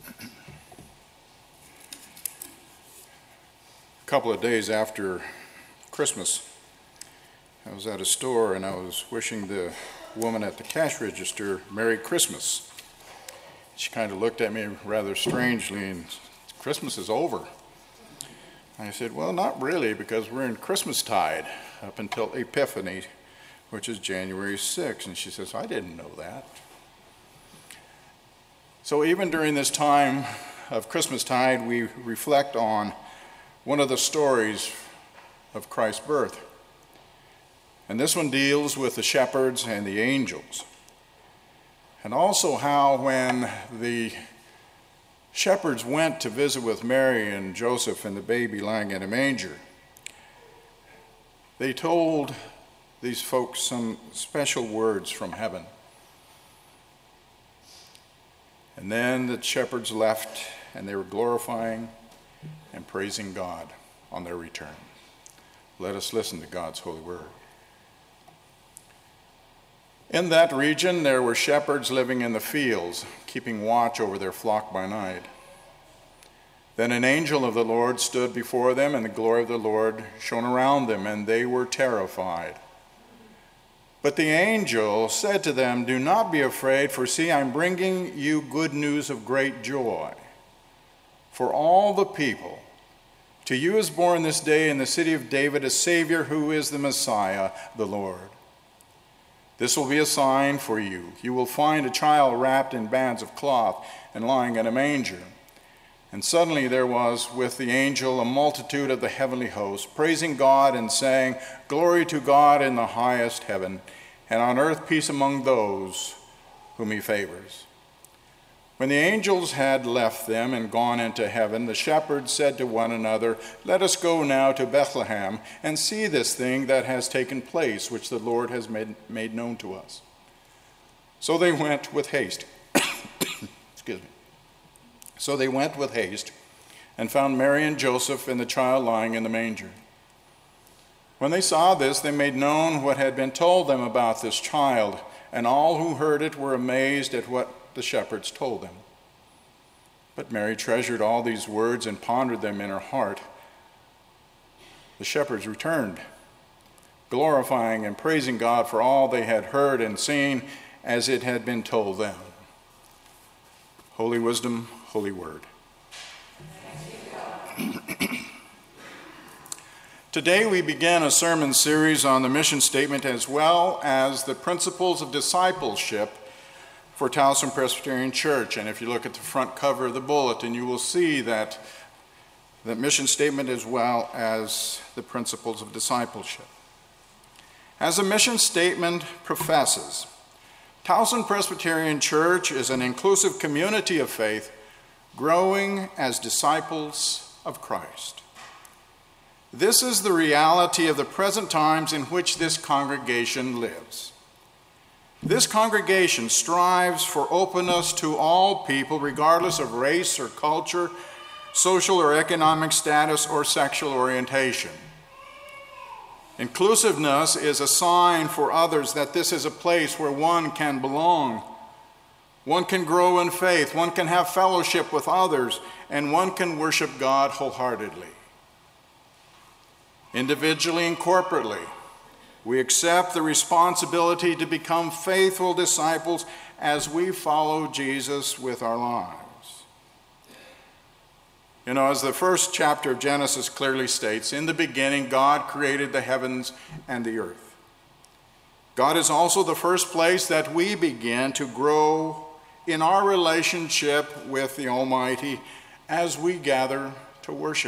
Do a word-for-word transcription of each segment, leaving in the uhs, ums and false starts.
A couple of days after Christmas, I was at a store and I was wishing the woman at the cash register Merry Christmas. She kind of looked at me rather strangely and said, "Christmas is over." I said, "Well, not really, because we're in Christmastide up until Epiphany, which is January sixth. And she says, "I didn't know that." So even during this time of Christmastide, we reflect on one of the stories of Christ's birth. And this one deals with the shepherds and the angels. And also how when the shepherds went to visit with Mary and Joseph and the baby lying in a manger, they told these folks some special words from heaven. And then the shepherds left and they were glorifying and praising God on their return. Let us listen to God's holy word. In that region, there were shepherds living in the fields, keeping watch over their flock by night. Then an angel of the Lord stood before them, and the glory of the Lord shone around them, and they were terrified. But the angel said to them, "Do not be afraid, for see, I'm bringing you good news of great joy for all the people. To you is born this day in the city of David a Savior who is the Messiah, the Lord. This will be a sign for you. You will find a child wrapped in bands of cloth and lying in a manger." And suddenly there was with the angel a multitude of the heavenly host, praising God and saying, "Glory to God in the highest heaven, and on earth peace among those whom he favors." When the angels had left them and gone into heaven, the shepherds said to one another, "Let us go now to Bethlehem and see this thing that has taken place, which the Lord has made, made known to us." So they went with haste. Excuse me. So they went with haste and found Mary and Joseph and the child lying in the manger. When they saw this, they made known what had been told them about this child, and all who heard it were amazed at what the shepherds told them. But Mary treasured all these words and pondered them in her heart. The shepherds returned, glorifying and praising God for all they had heard and seen as it had been told them. Holy wisdom, holy word. Today we begin a sermon series on the mission statement as well as the principles of discipleship for Towson Presbyterian Church. And if you look at the front cover of the bulletin, you will see that the mission statement as well as the principles of discipleship. As the mission statement professes, Towson Presbyterian Church is an inclusive community of faith growing as disciples of Christ. This is the reality of the present times in which this congregation lives. This congregation strives for openness to all people, regardless of race or culture, social or economic status, or sexual orientation. Inclusiveness is a sign for others that this is a place where one can belong, one can grow in faith, one can have fellowship with others, and one can worship God wholeheartedly. Individually and corporately, we accept the responsibility to become faithful disciples as we follow Jesus with our lives. You know, as the first chapter of Genesis clearly states, in the beginning, God created the heavens and the earth. God is also the first place that we begin to grow in our relationship with the Almighty as we gather to worship.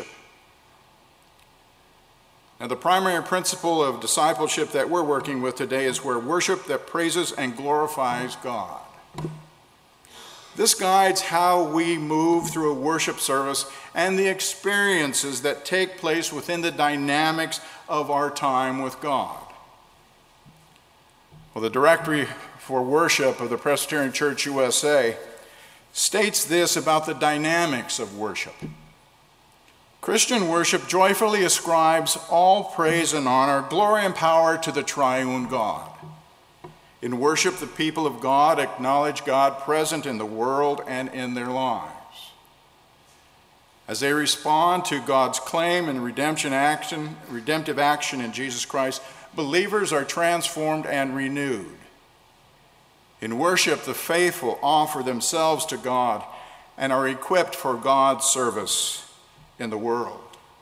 Now, the primary principle of discipleship that we're working with today is where worship that praises and glorifies God. This guides how we move through a worship service and the experiences that take place within the dynamics of our time with God. Well, the Directory for Worship of the Presbyterian Church U S A states this about the dynamics of worship. Christian worship joyfully ascribes all praise and honor, glory and power to the triune God. In worship, the people of God acknowledge God present in the world and in their lives. As they respond to God's claim and redemption action, redemptive action in Jesus Christ, believers are transformed and renewed. In worship, the faithful offer themselves to God and are equipped for God's service in the world.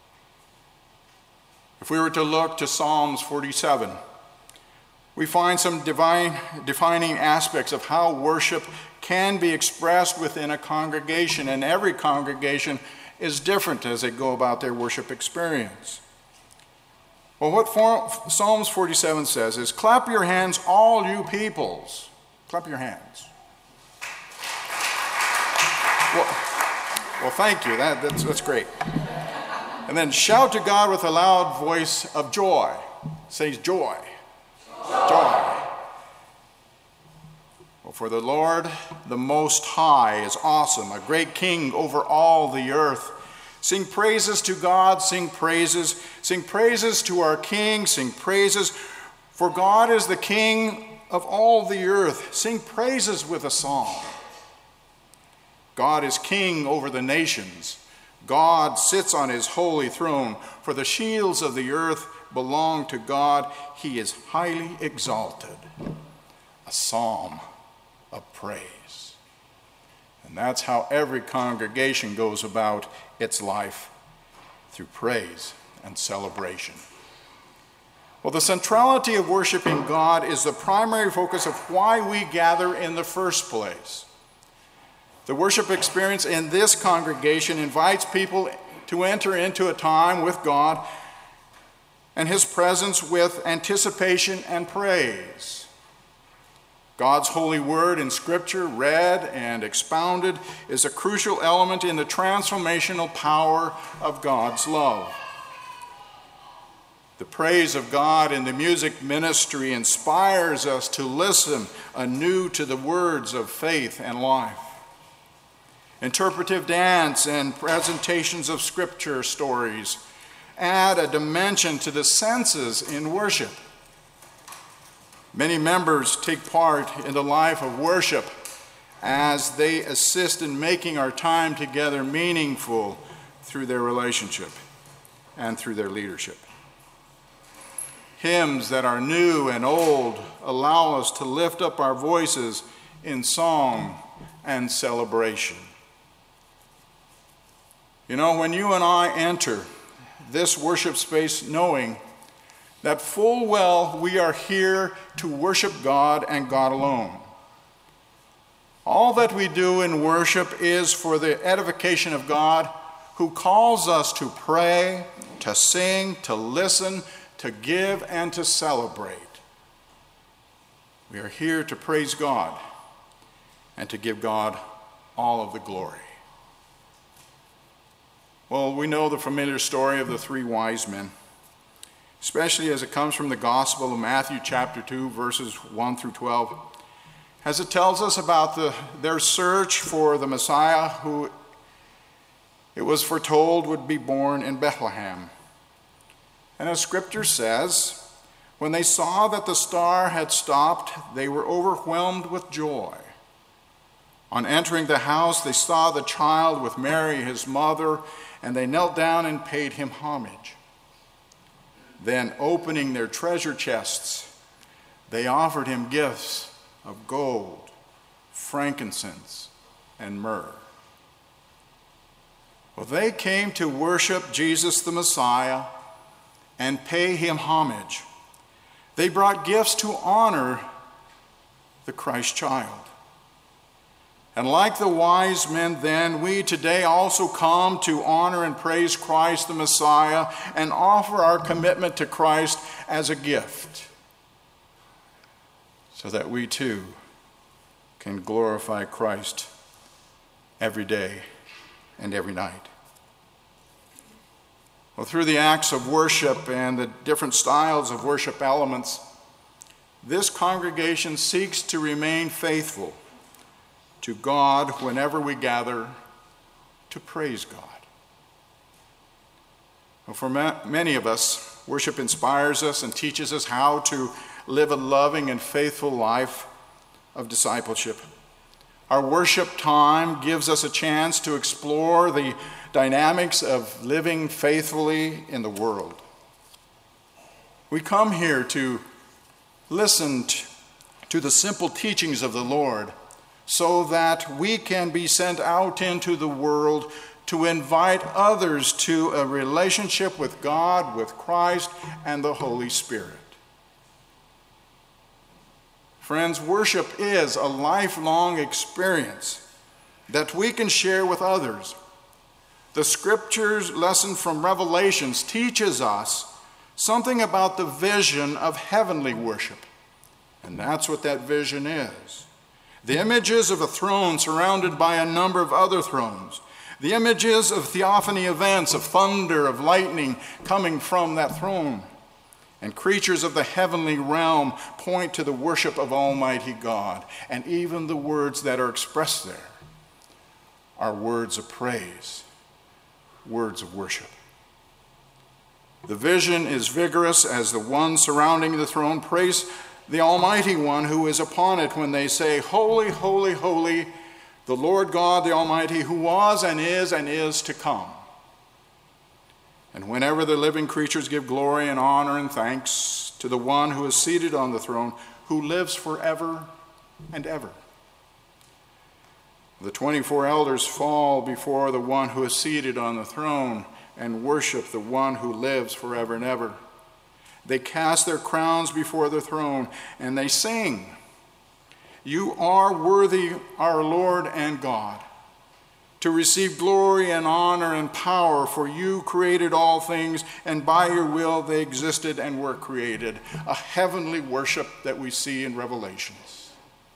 If we were to look to Psalms forty-seven, we find some divine, defining aspects of how worship can be expressed within a congregation, and every congregation is different as they go about their worship experience. Well, what for, Psalms forty-seven says is, "Clap your hands, all you peoples." Clap your hands. Well, well thank you. That, that's, that's great. And then shout to God with a loud voice of joy. Say joy. Joy. Joy. Well, for the Lord, the Most High, is awesome, a great King over all the earth. Sing praises to God, sing praises. Sing praises to our King, sing praises. For God is the King of all the earth. Sing praises with a song. God is King over the nations. God sits on his holy throne. For the shields of the earth belong to God. He is highly exalted. A psalm of praise. And that's how every congregation goes about its life, through praise and celebration. Well, the centrality of worshiping God is the primary focus of why we gather in the first place. The worship experience in this congregation invites people to enter into a time with God and his presence with anticipation and praise. God's holy word in Scripture, read and expounded, is a crucial element in the transformational power of God's love. The praise of God in the music ministry inspires us to listen anew to the words of faith and life. Interpretive dance and presentations of Scripture stories add a dimension to the senses in worship. Many members take part in the life of worship as they assist in making our time together meaningful through their relationship and through their leadership. Hymns that are new and old allow us to lift up our voices in song and celebration. You know, when you and I enter this worship space knowing that full well we are here to worship God and God alone, all that we do in worship is for the edification of God, who calls us to pray, to sing, to listen, to give, and to celebrate. We are here to praise God and to give God all of the glory. Well, we know the familiar story of the three wise men, especially as it comes from the Gospel of Matthew chapter two, verses one through twelve, as it tells us about the, their search for the Messiah who it was foretold would be born in Bethlehem. And as Scripture says, when they saw that the star had stopped, they were overwhelmed with joy. On entering the house, they saw the child with Mary, his mother, and they knelt down and paid him homage. Then, opening their treasure chests, they offered him gifts of gold, frankincense, and myrrh. Well, they came to worship Jesus the Messiah and pay him homage. They brought gifts to honor the Christ child. And like the wise men then, we today also come to honor and praise Christ the Messiah and offer our commitment to Christ as a gift, so that we too can glorify Christ every day and every night. Well, through the acts of worship and the different styles of worship elements, this congregation seeks to remain faithful to God whenever we gather to praise God. Well, for ma- many of us, worship inspires us and teaches us how to live a loving and faithful life of discipleship. Our worship time gives us a chance to explore the dynamics of living faithfully in the world. We come here to listen to the simple teachings of the Lord so that we can be sent out into the world to invite others to a relationship with God, with Christ, and the Holy Spirit. Friends, worship is a lifelong experience that we can share with others. The Scripture's lesson from Revelations teaches us something about the vision of heavenly worship. And that's what that vision is. The images of a throne surrounded by a number of other thrones. The images of theophany events, of thunder, of lightning coming from that throne. And creatures of the heavenly realm point to the worship of Almighty God. And even the words that are expressed there are words of praise, words of worship. The vision is vigorous as the ones surrounding the throne praise the Almighty One who is upon it when they say, "Holy, holy, holy, the Lord God the Almighty, who was and is and is to come." And whenever the living creatures give glory and honor and thanks to the one who is seated on the throne, who lives forever and ever. The twenty-four elders fall before the one who is seated on the throne and worship the one who lives forever and ever. They cast their crowns before the throne and they sing, "You are worthy, our Lord and God, to receive glory and honor and power, for you created all things, and by your will they existed and were created." A heavenly worship that we see in Revelations.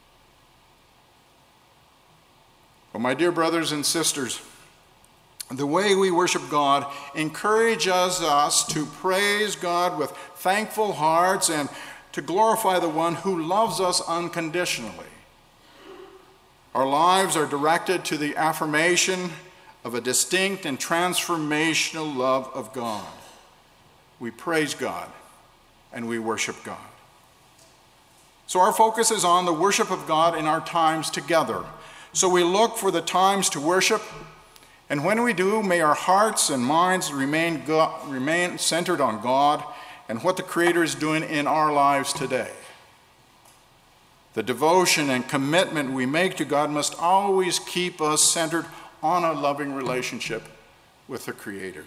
Well, my dear brothers and sisters, the way we worship God encourages us to praise God with thankful hearts and to glorify the one who loves us unconditionally. Our lives are directed to the affirmation of a distinct and transformational love of God. We praise God and we worship God. So our focus is on the worship of God in our times together. So we look for the times to worship, and when we do, may our hearts and minds remain, God, remain centered on God and what the Creator is doing in our lives today. The devotion and commitment we make to God must always keep us centered on a loving relationship with the Creator.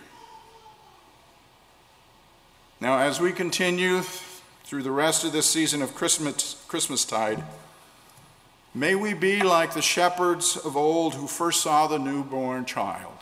Now, as we continue through the rest of this season of Christmas, Christmastide, may we be like the shepherds of old who first saw the newborn child.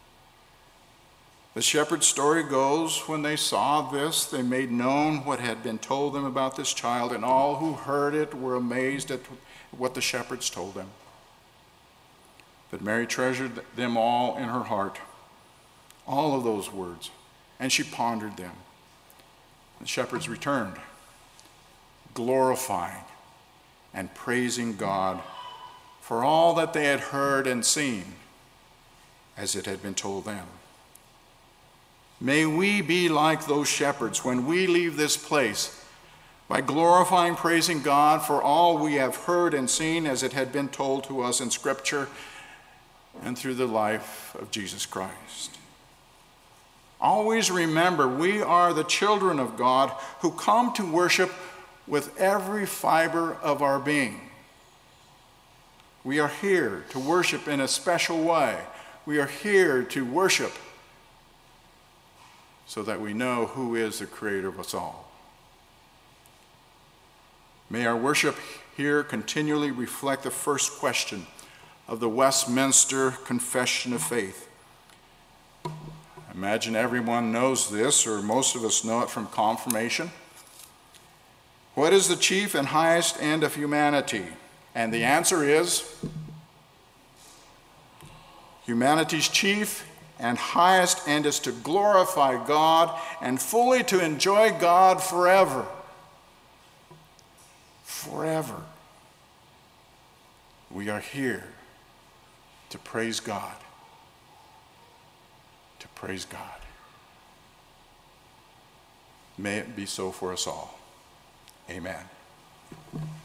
The shepherd's story goes, when they saw this, they made known what had been told them about this child, and all who heard it were amazed at what the shepherds told them. But Mary treasured them all in her heart, all of those words, and she pondered them. The shepherds returned, glorifying and praising God for all that they had heard and seen, as it had been told them. May we be like those shepherds when we leave this place, by glorifying, praising God for all we have heard and seen as it had been told to us in Scripture and through the life of Jesus Christ. Always remember, we are the children of God who come to worship with every fiber of our being. We are here to worship in a special way. We are here to worship so that we know who is the Creator of us all. May our worship here continually reflect the first question of the Westminster Confession of Faith. I imagine everyone knows this, or most of us know it from confirmation. What is the chief and highest end of humanity? And the answer is, humanity's chief and highest end is to glorify God and fully to enjoy God forever. Forever. We are here to praise God. To praise God. May it be so for us all. Amen.